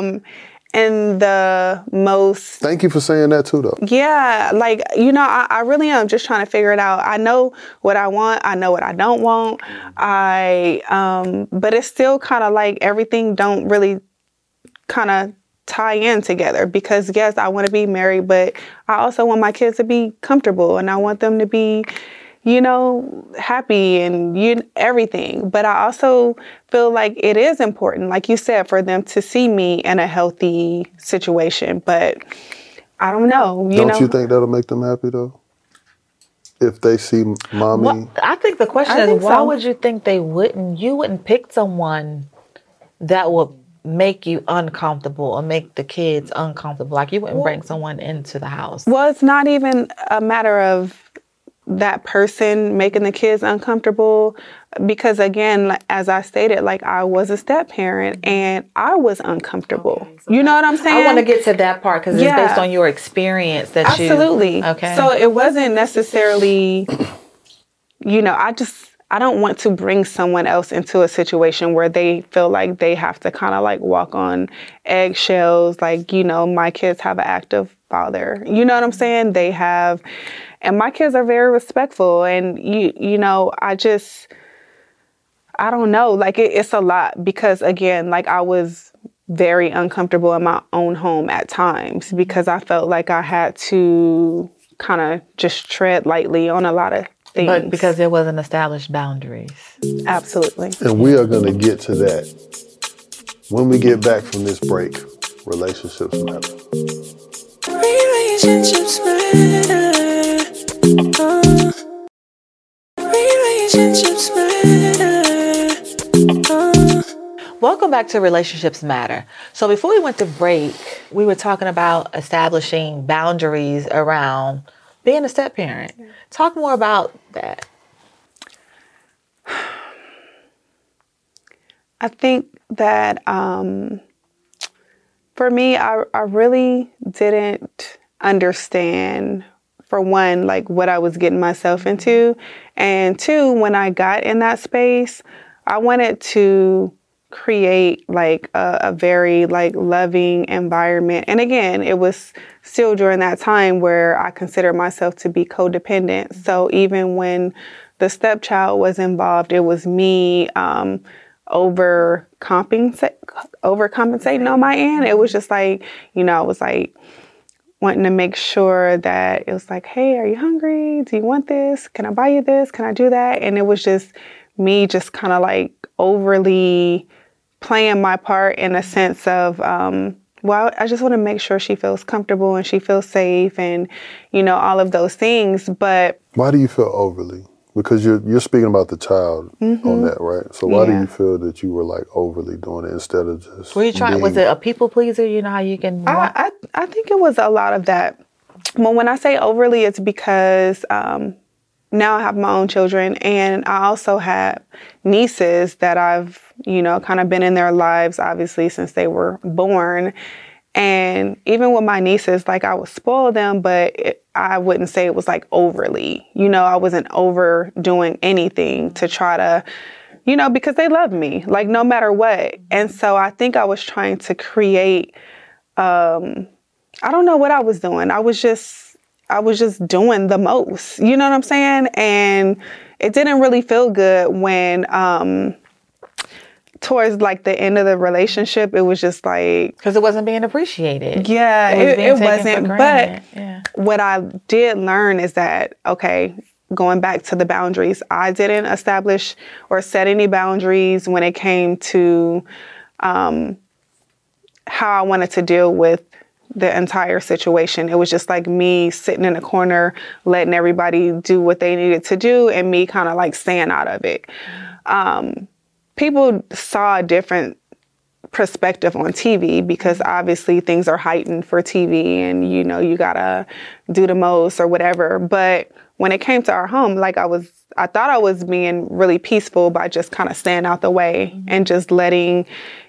Speaker 3: in the most...
Speaker 2: Thank you for saying that, too, though.
Speaker 3: Yeah, like, I really am just trying to figure it out. I know what I want. I know what I don't want. But it's still kind of like everything don't really kind of tie in together, because yes, I want to be married, but I also want my kids to be comfortable and I want them to be, happy and everything. But I also feel like it is important, like you said, for them to see me in a healthy situation. But I don't know.
Speaker 2: Don't you think that'll make them happy though? If they see mommy?
Speaker 1: Well, I think the question is, why would you think they wouldn't? You wouldn't pick someone that would make you uncomfortable or make the kids uncomfortable. Like, you wouldn't bring someone into the house.
Speaker 3: Well, it's not even a matter of that person making the kids uncomfortable, because again, as I stated, like, I was a step parent and I was uncomfortable. Okay, so you know what I'm saying?
Speaker 1: I want to get to that part, because it's based on your experience that
Speaker 3: Absolutely. Okay. So it wasn't necessarily, I don't want to bring someone else into a situation where they feel like they have to kind of like walk on eggshells. Like, my kids have an active father. You know what I'm saying? They have, and my kids are very respectful. And, I don't know. Like, it's a lot, because again, like, I was very uncomfortable in my own home at times, because I felt like I had to kind of just tread lightly on a lot of things.
Speaker 1: But because there wasn't established boundaries.
Speaker 3: Absolutely.
Speaker 2: And we are going to get to that when we get back from this break. Relationships matter. Relationships matter.
Speaker 1: Relationships matter. Welcome back to Relationships Matter. So before we went to break, we were talking about establishing boundaries around being a step parent. Talk more about that.
Speaker 3: I think that for me, I really didn't understand, for one, like what I was getting myself into. And two, when I got in that space, I wanted to create like a very like loving environment. And again, it was still during that time where I considered myself to be codependent. So even when the stepchild was involved, it was me overcompensating on my end. It was just like, I was like wanting to make sure that it was like, hey, are you hungry? Do you want this? Can I buy you this? Can I do that? And it was just me just kind of like overly playing my part in a sense of, I just want to make sure she feels comfortable and she feels safe and, all of those things. But
Speaker 2: why do you feel overly? Because you're speaking about the child on that, right? So why do you feel that you were like overly doing it instead of just?
Speaker 1: Were you trying? Was it a people pleaser? You know how you can.
Speaker 3: I think it was a lot of that. Well, when I say overly, it's because now I have my own children, and I also have nieces that I've kind of been in their lives, obviously, since they were born. And even with my nieces, like I would spoil them, but I wouldn't say it was like overly, I wasn't overdoing anything to try to, because they love me, like no matter what. And so I think I was trying to create, I don't know what I was doing. I was just doing the most, you know what I'm saying? And it didn't really feel good when, towards like the end of the relationship, it was just like,
Speaker 1: because it wasn't being appreciated.
Speaker 3: Yeah, it wasn't. But what I did learn is that, okay, going back to the boundaries, I didn't establish or set any boundaries when it came to how I wanted to deal with the entire situation. It was just like me sitting in a corner, letting everybody do what they needed to do, and me kind of like staying out of it. People saw a different perspective on TV because obviously things are heightened for TV and, you gotta do the most or whatever. But when it came to our home, like I thought I was being really peaceful by just kind of staying out the way and just letting,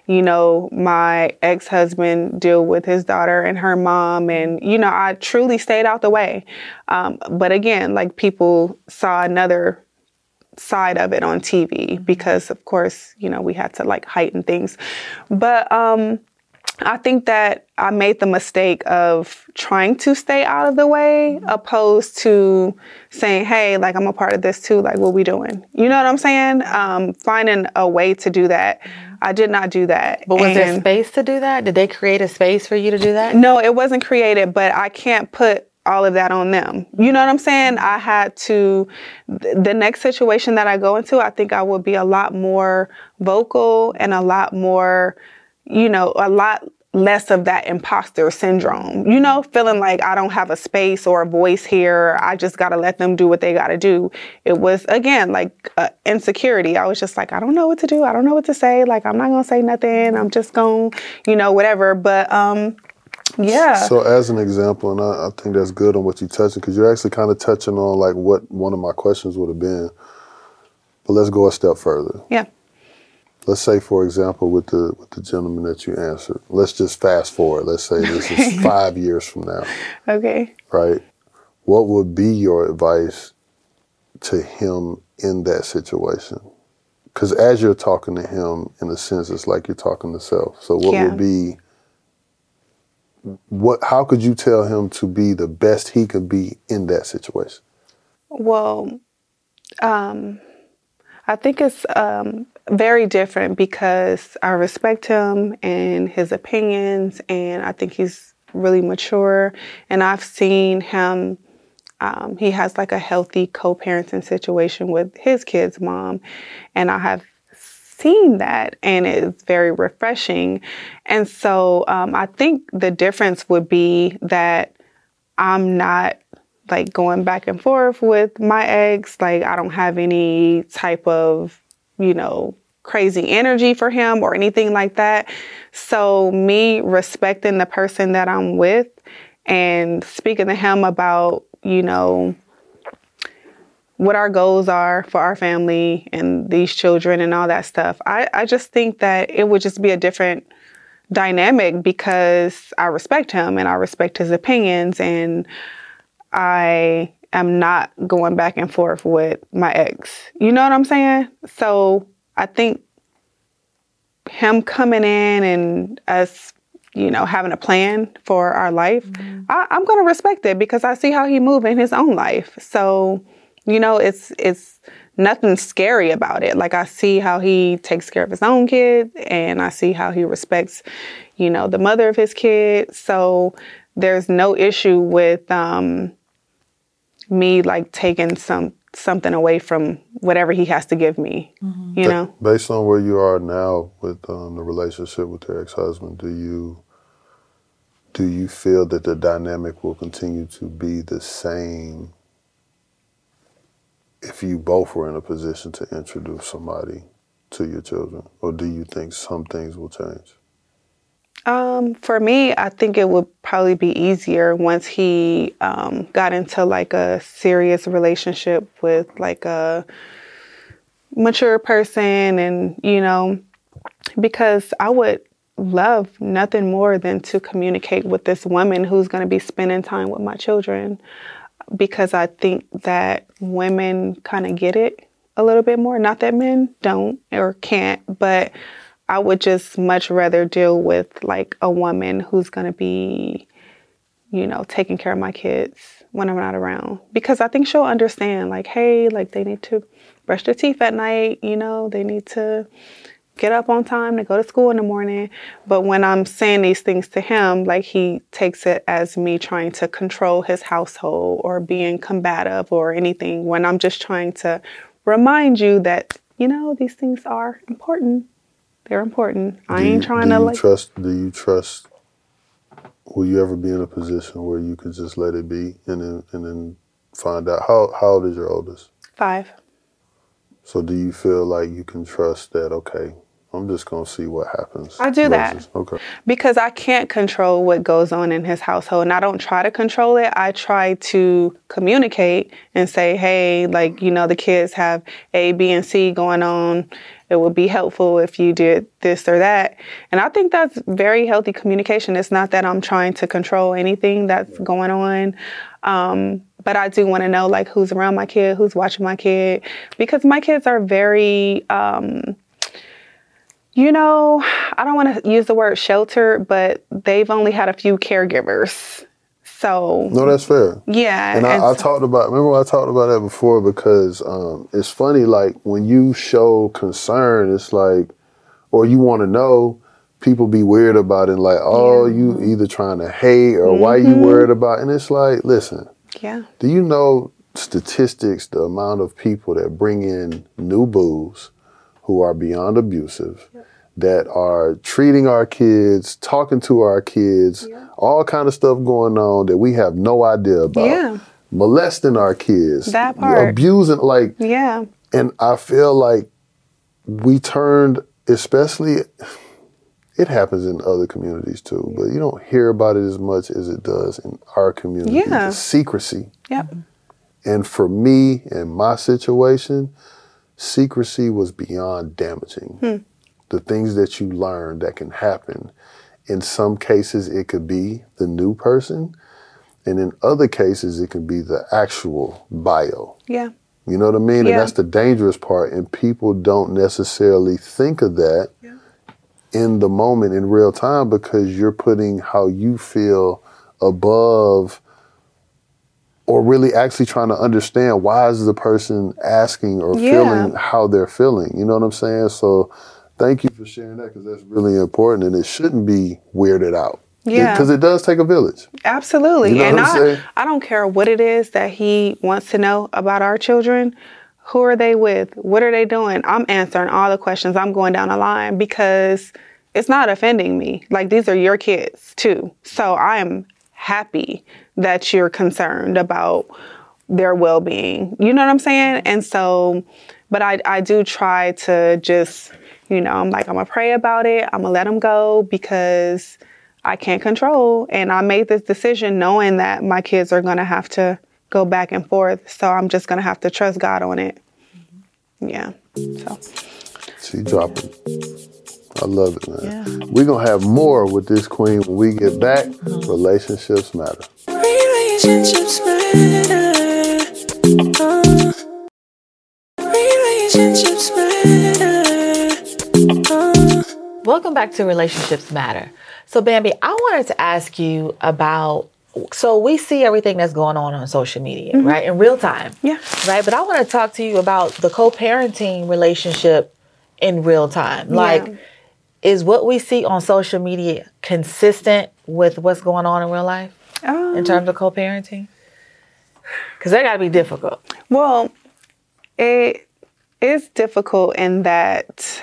Speaker 3: my ex-husband deal with his daughter and her mom. And, I truly stayed out the way. But again, like people saw another side of it on TV because of course, we had to like heighten things. But I think that I made the mistake of trying to stay out of the way opposed to saying, hey, like I'm a part of this too. Like what we doing? You know what I'm saying? Finding a way to do that. I did not do that.
Speaker 1: But was there space to do that? Did they create a space for you to do that?
Speaker 3: No, it wasn't created, but I can't put all of that on them. You know what I'm saying? I had to, the next situation that I go into, I think I would be a lot more vocal and a lot more, a lot less of that imposter syndrome, feeling like I don't have a space or a voice here. I just got to let them do what they got to do. It was, again, like insecurity. I was just like, I don't know what to do. I don't know what to say. Like, I'm not going to say nothing. I'm just going, whatever. But, yeah.
Speaker 2: So as an example, and I think that's good on what you're touching, because you're actually kind of touching on like what one of my questions would have been. But let's go a step further.
Speaker 3: Yeah.
Speaker 2: Let's say, for example, with the gentleman that you answered, let's just fast forward. Let's say this is 5 years from now.
Speaker 3: Okay.
Speaker 2: Right. What would be your advice to him in that situation? Because as you're talking to him, in a sense, it's like you're talking to self. So what would be, how could you tell him to be the best he could be in that situation?
Speaker 3: Well, I think it's very different because I respect him and his opinions, and I think he's really mature. And I've seen him, he has like a healthy co-parenting situation with his kid's mom, and I have seen that, and it's very refreshing. And so I think the difference would be that I'm not like going back and forth with my ex. Like I don't have any type of, crazy energy for him or anything like that. So me respecting the person that I'm with and speaking to him about, what our goals are for our family and these children and all that stuff. I just think that it would just be a different dynamic because I respect him and I respect his opinions, and I am not going back and forth with my ex. You know what I'm saying? So I think him coming in and us, having a plan for our life, I'm going to respect it because I see how he moves in his own life. So, it's nothing scary about it. Like, I see how he takes care of his own kids, and I see how he respects, the mother of his kids. So there's no issue with me like taking something away from whatever he has to give me,
Speaker 2: Based on where you are now with the relationship with your ex-husband, do you feel that the dynamic will continue to be the same if you both were in a position to introduce somebody to your children? Or do you think some things will change?
Speaker 3: For me, I think it would probably be easier once he got into like a serious relationship with like a mature person, and because I would love nothing more than to communicate with this woman who's going to be spending time with my children, because I think that women kind of get it a little bit more. Not that men don't or can't, but I would just much rather deal with like a woman who's going to be, taking care of my kids when I'm not around, because I think she'll understand like, hey, like they need to brush their teeth at night. They need to get up on time to go to school in the morning. But when I'm saying these things to him, like he takes it as me trying to control his household or being combative or anything, when I'm just trying to remind you that, these things are important. They're important. I ain't trying to like...
Speaker 2: Do you trust, will you ever be in a position where you could just let it be and then find out? How old is your oldest?
Speaker 3: 5.
Speaker 2: So do you feel like you can trust that, okay, I'm just going to see what happens?
Speaker 3: I do that.
Speaker 2: Okay. Because
Speaker 3: I can't control what goes on in his household, and I don't try to control it. I try to communicate and say, hey, like, the kids have A, B, and C going on. It would be helpful if you did this or that. And I think that's very healthy communication. It's not that I'm trying to control anything that's going on. But I do want to know, like, who's around my kid, who's watching my kid, because my kids are very, I don't want to use the word sheltered, but they've only had a few caregivers. So
Speaker 2: no, that's fair.
Speaker 3: Yeah.
Speaker 2: And I talked about that before, because it's funny, like when you show concern, it's like, or you want to know, people be weird about it, like, oh, you either trying to hate or why you worried about it? And it's like, listen, do you know statistics, the amount of people that bring in new boos who are beyond abusive, that are treating our kids, talking to our kids, all kind of stuff going on that we have no idea about, molesting our kids,
Speaker 3: that part,
Speaker 2: abusing, like, and I feel like we turned, especially, it happens in other communities too, but you don't hear about it as much as it does in our community. The secrecy. And for me, in my situation, secrecy was beyond damaging. The things that you learn that can happen. In some cases, it could be the new person. And in other cases, it can be the actual bio. You know what I mean? And that's the dangerous part. And people don't necessarily think of that in the moment, in real time, because you're putting how you feel above, or really actually trying to understand why is the person asking or feeling how they're feeling. You know what I'm saying? So thank you for sharing that, because that's really important, and it shouldn't be weirded out. Because it does take a village.
Speaker 3: Absolutely.
Speaker 2: You know
Speaker 3: and
Speaker 2: what I'm saying?
Speaker 3: I don't care what it is that he wants to know about our children. Who are they with? What are they doing? I'm answering all the questions. I'm going down the line, because it's not offending me. Like, these are your kids too. So I am happy that you're concerned about their well-being. You know what I'm saying? And so, but I do try to just, I'm like, I'm going to pray about it. I'm going to let them go, because I can't control. And I made this decision knowing that my kids are going to have to go back and forth. So I'm just going to have to trust God on it. So.
Speaker 2: She dropping. I love it, man. We're going to have more with this queen when we get back. Relationships matter.
Speaker 5: Relationships matter. Relationships matter.
Speaker 1: Welcome back to Relationships Matter. So, Bambi, I wanted to ask you about, so we see everything that's going on social media, right, in real time.
Speaker 3: Yeah.
Speaker 1: Right, but I want to talk to you about the co-parenting relationship in real time. Like, is what we see on social media consistent with what's going on in real life in terms of co-parenting? Because that got to be difficult.
Speaker 3: Well, it is difficult in that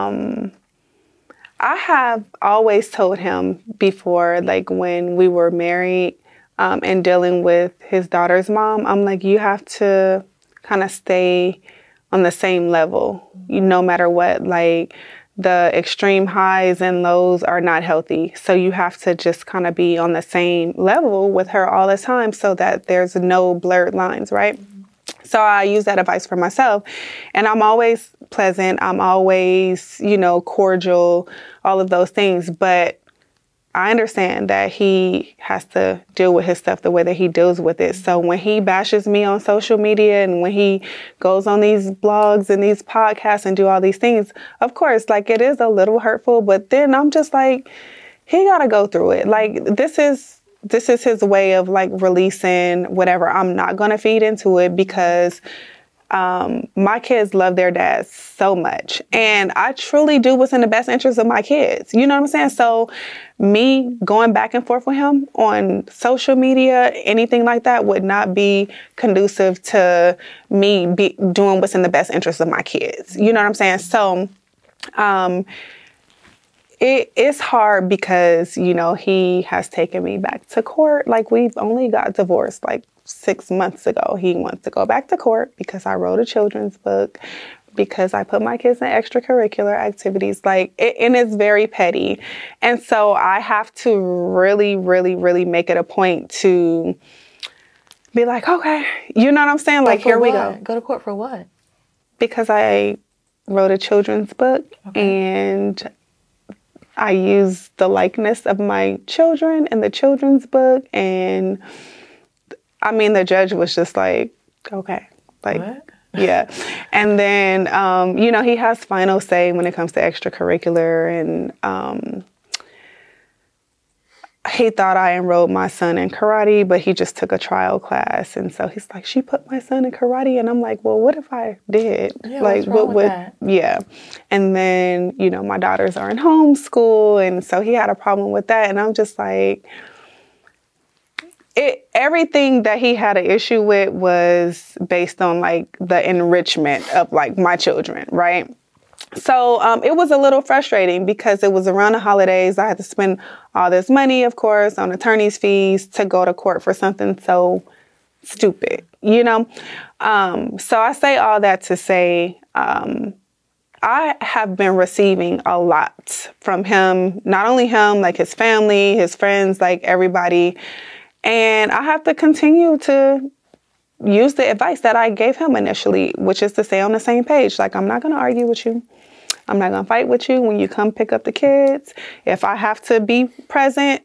Speaker 3: I have always told him before, like when we were married and dealing with his daughter's mom, I'm like, you have to kind of stay on the same level, no matter what. Like the extreme highs and lows are not healthy. So you have to just kind of be on the same level with her all the time so that there's no blurred lines, right? So I use that advice for myself, and I'm always pleasant. I'm always, cordial, all of those things. But I understand that he has to deal with his stuff the way that he deals with it. So when he bashes me on social media and when he goes on these blogs and these podcasts and do all these things, of course, like it is a little hurtful, but then I'm just like, he got to go through it. Like this is his way of like releasing whatever. I'm not going to feed into it because my kids love their dads so much. And I truly do what's in the best interest of my kids. You know what I'm saying? So me going back and forth with him on social media, anything like that would not be conducive to me doing what's in the best interest of my kids. You know what I'm saying? So it's hard because, he has taken me back to court. Like we've only got divorced like 6 months ago. He wants to go back to court because I wrote a children's book, because I put my kids in extracurricular activities, and it's very petty. And so I have to really, really, really make it a point to be like, okay, you know what I'm saying? Like, here we go.
Speaker 1: Go to court for what?
Speaker 3: Because I wrote a children's book and I used the likeness of my children in the children's book. And I mean, the judge was just like, okay, like, what? Yeah. And then, he has final say when it comes to extracurricular. And he thought I enrolled my son in karate, but he just took a trial class. And so he's like, she put my son in karate. And I'm like, well, what if I did?
Speaker 1: Yeah, like, what would that?
Speaker 3: Yeah. And then, my daughters are in homeschool. And so he had a problem with that. And I'm just like, everything that he had an issue with was based on like the enrichment of like my children, right? So it was a little frustrating because it was around the holidays. I had to spend all this money, of course, on attorney's fees to go to court for something so stupid, So I say all that to say I have been receiving a lot from him, not only him, like his family, his friends, like everybody. And I have to continue to use the advice that I gave him initially, which is to stay on the same page. Like, I'm not going to argue with you. I'm not going to fight with you when you come pick up the kids. If I have to be present,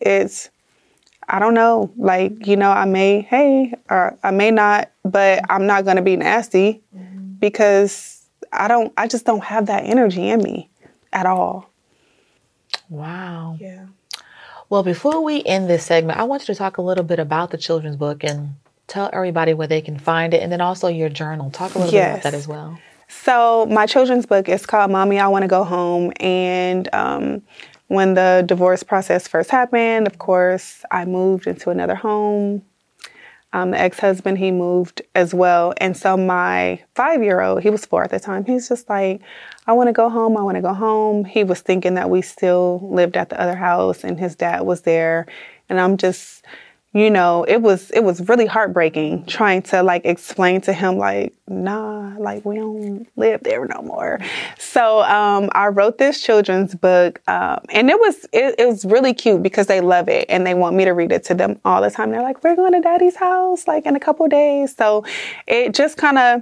Speaker 3: I don't know. Like, I may, or I may not, but I'm not going to be nasty because I just don't have that energy in me at all.
Speaker 1: Wow.
Speaker 3: Yeah.
Speaker 1: Well, before we end this segment, I want you to talk a little bit about the children's book and tell everybody where they can find it, and then also your journal. Talk a little bit about that as well.
Speaker 3: So my children's book is called Mommy, I Want to Go Home. And when the divorce process first happened, of course, I moved into another home. The ex-husband, he moved as well. And so my 5-year-old, he was 4 at the time, he's just like, I want to go home. I want to go home. He was thinking that we still lived at the other house and his dad was there. And I'm just, it was really heartbreaking trying to like explain to him like, nah, like we don't live there no more. So I wrote this children's book and it was really cute because they love it and they want me to read it to them all the time. They're like, we're going to Daddy's house like in a couple of days. So it just kind of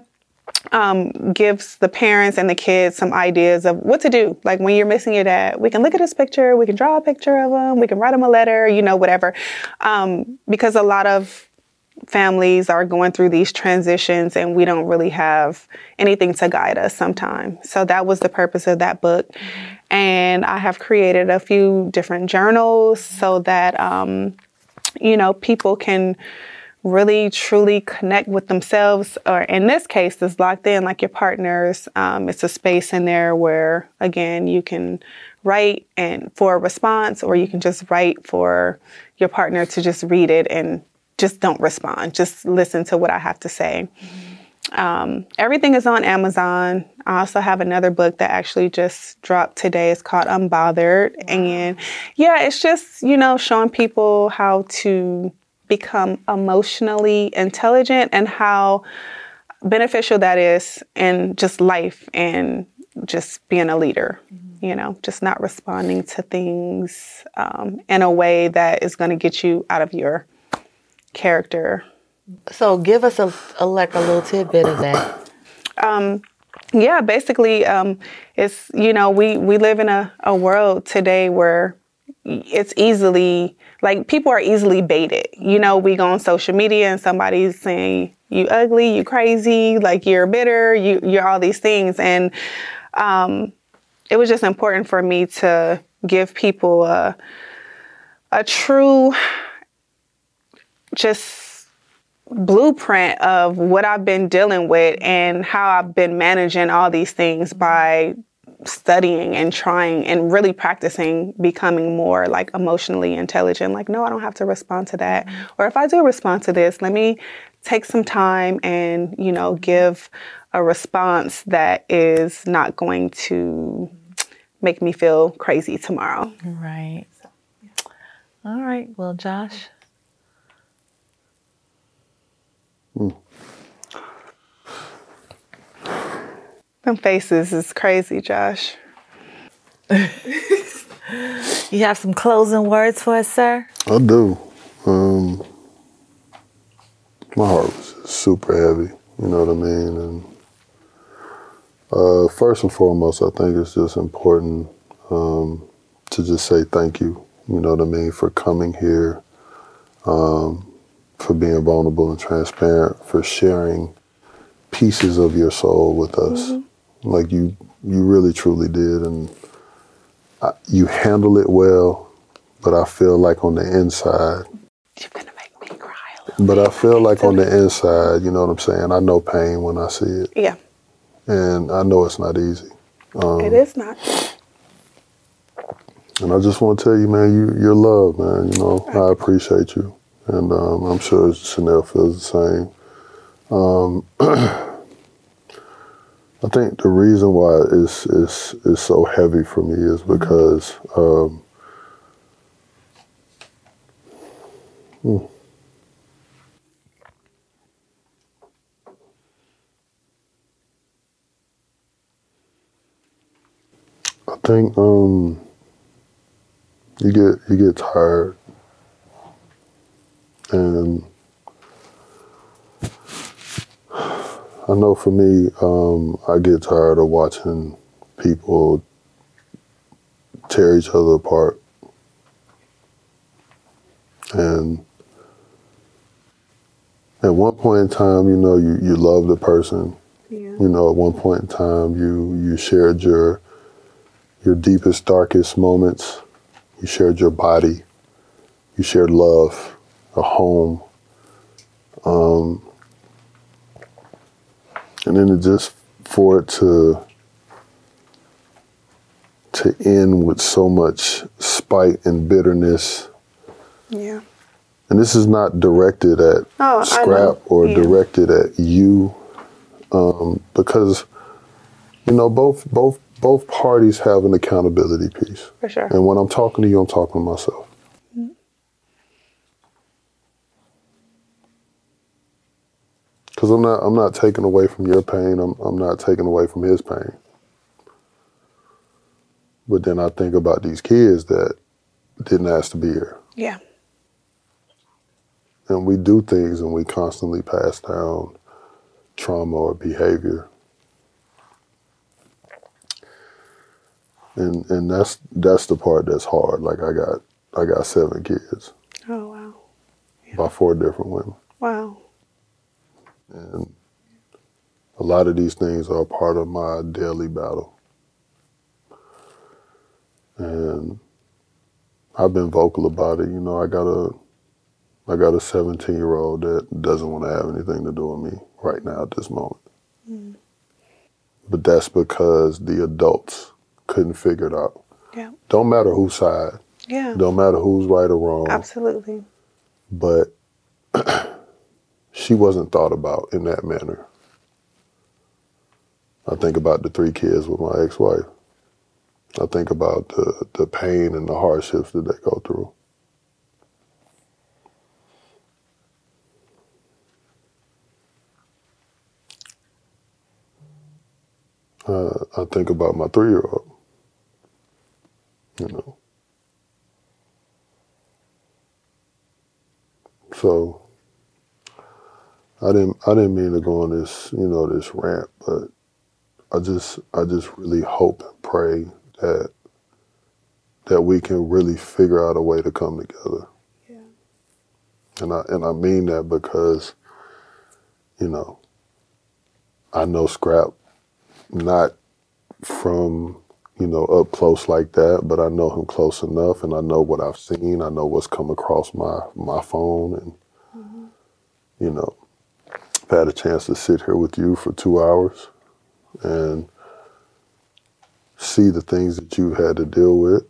Speaker 3: gives the parents and the kids some ideas of what to do. Like when you're missing your dad, we can look at his picture, we can draw a picture of him, we can write him a letter, whatever. Because a lot of families are going through these transitions and we don't really have anything to guide us sometimes. So that was the purpose of that book. And I have created a few different journals so that, people can really truly connect with themselves, or in this case, it's locked in like your partners. It's a space in there where, again, you can write and for a response, or you can just write for your partner to just read it and just don't respond. Just listen to what I have to say. Everything is on Amazon. I also have another book that actually just dropped today. It's called Unbothered. Wow. And yeah, it's just, showing people how to become emotionally intelligent and how beneficial that is in just life and just being a leader, just not responding to things in a way that is going to get you out of your character.
Speaker 1: So give us a little tidbit of that.
Speaker 3: Yeah, basically, it's, we live in a world today where it's easily, like, people are easily baited. We go on social media and somebody's saying, you ugly, you crazy, like you're bitter, you're all these things. And it was just important for me to give people a true, just blueprint of what I've been dealing with and how I've been managing all these things by studying and trying and really practicing becoming more like emotionally intelligent. Like, no, I don't have to respond to that. Or if I do respond to this, let me take some time and, give a response that is not going to make me feel crazy tomorrow.
Speaker 1: Right. All right. Well, Josh.
Speaker 3: Them faces is crazy, Josh.
Speaker 1: You have some closing words for us, sir?
Speaker 2: I do. My heart was super heavy, you know what I mean? And first and foremost, I think it's just important to just say thank you, you know what I mean, for coming here, for being vulnerable and transparent, for sharing pieces of your soul with us. Mm-hmm. Like you really truly did, and you handle it well, but I feel like on the inside,
Speaker 3: you're gonna make me cry a
Speaker 2: little bit. I feel like on the inside, you know what I'm saying? I know pain when I see it.
Speaker 3: Yeah.
Speaker 2: And I know it's not easy.
Speaker 3: It is not.
Speaker 2: And I just want to tell you, man, you're loved, man. I appreciate you. And I'm sure Chanel feels the same. I think the reason why it's so heavy for me is because I think you get tired, and I know for me, I get tired of watching people tear each other apart. And at one point in time, you love the person. Yeah. At one point in time, you shared your deepest, darkest moments. You shared your body. You shared love, a home. And then for it to end with so much spite and bitterness.
Speaker 3: Yeah.
Speaker 2: And this is not directed at Scrap or directed at you, because both parties have an accountability piece.
Speaker 3: For sure.
Speaker 2: And when I'm talking to you, I'm talking to myself. Because I'm not taking away from your pain. I'm not taking away from his pain. But then I think about these kids that didn't ask to be here.
Speaker 3: Yeah.
Speaker 2: And we do things and we constantly pass down trauma or behavior. And that's the part that's hard. Like I got 7 kids.
Speaker 3: Oh wow. Yeah.
Speaker 2: By 4 different women.
Speaker 3: Wow.
Speaker 2: And a lot of these things are a part of my daily battle. And I've been vocal about it. You know, I got a 17-year-old that doesn't want to have anything to do with me right now at this moment. Mm. But that's because the adults couldn't figure it out.
Speaker 3: Yeah.
Speaker 2: Don't matter whose side.
Speaker 3: Yeah.
Speaker 2: Don't matter who's right or wrong.
Speaker 3: Absolutely.
Speaker 2: But she wasn't thought about in that manner. I think about the 3 kids with my ex-wife. I think about the pain and the hardships that they go through. I think about my 3-year-old, you know. So I didn't mean to go on this, you know, this rant, but I just really hope and pray that we can really figure out a way to come together.
Speaker 3: Yeah.
Speaker 2: And I mean that because, you know, I know Scrap not from, you know, up close like that, but I know him close enough, and I know what I've seen. I know what's come across my phone, and you know, I've had a chance to sit here with you for 2 hours and see the things that you've had to deal with.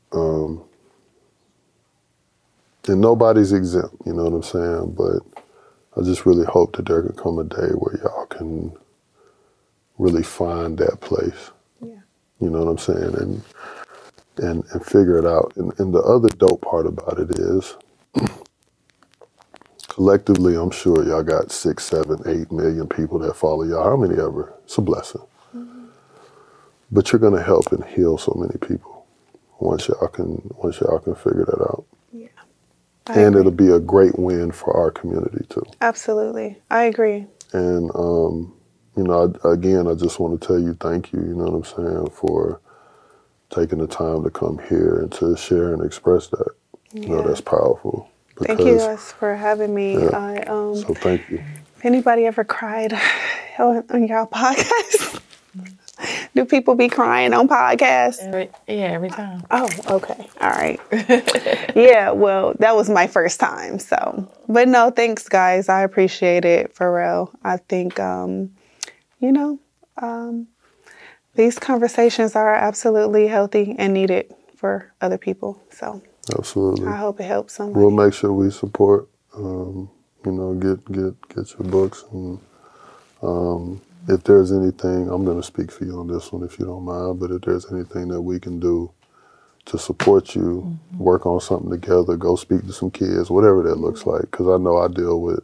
Speaker 2: And nobody's exempt, you know what I'm saying? But I just really hope that there can come a day where y'all can really find that place.
Speaker 3: Yeah.
Speaker 2: You know what I'm saying? And figure it out. And the other dope part about it is, collectively, I'm sure y'all got 6, 7, 8 million people that follow y'all. How many ever? It's a blessing. Mm-hmm. But you're gonna help and heal so many people once y'all can figure that out.
Speaker 3: Yeah.
Speaker 2: And agree. It'll be a great win for our community too.
Speaker 3: Absolutely. I agree.
Speaker 2: And you know, I just want to tell you thank you, you know what I'm saying, for taking the time to come here and to share and express that. Yeah. You know, that's powerful.
Speaker 3: Thank you guys for having me.
Speaker 2: Yeah. So thank you.
Speaker 3: If anybody ever cried on y'all podcast, do people be crying on podcasts?
Speaker 1: Every time.
Speaker 3: Oh, okay. All right. Yeah, well, that was my first time. So, but no, thanks, guys. I appreciate it, for real. I think, you know, these conversations are absolutely healthy and needed for other people. So
Speaker 2: absolutely,
Speaker 3: I hope it helps somebody.
Speaker 2: We'll make sure we support. You know, get your books, and if there's anything, I'm going to speak for you on this one if you don't mind. But if there's anything that we can do to support you, work on something together, go speak to some kids, whatever that looks like, because I know I deal with.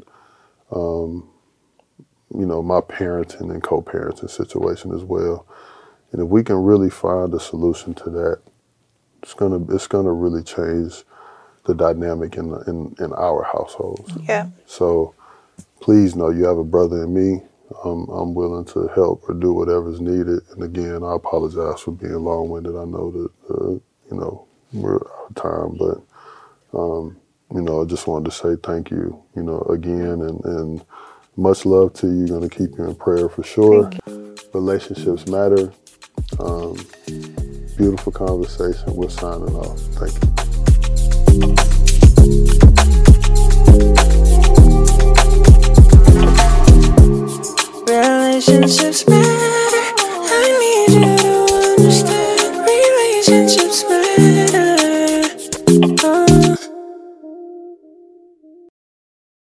Speaker 2: You know, my parenting and co-parenting situation as well. And if we can really find a solution to that, it's gonna really change the dynamic in our households.
Speaker 3: Yeah.
Speaker 2: So please know you have a brother in me. I'm willing to help or do whatever's needed. And again, I apologize for being long-winded. I know that you know, we're out of time, but you know, I just wanted to say thank you, you know, again, and much love to you. Going to keep you in prayer for sure. Relationships matter. Beautiful conversation. We're signing off. Thank
Speaker 5: you. Relationships matter.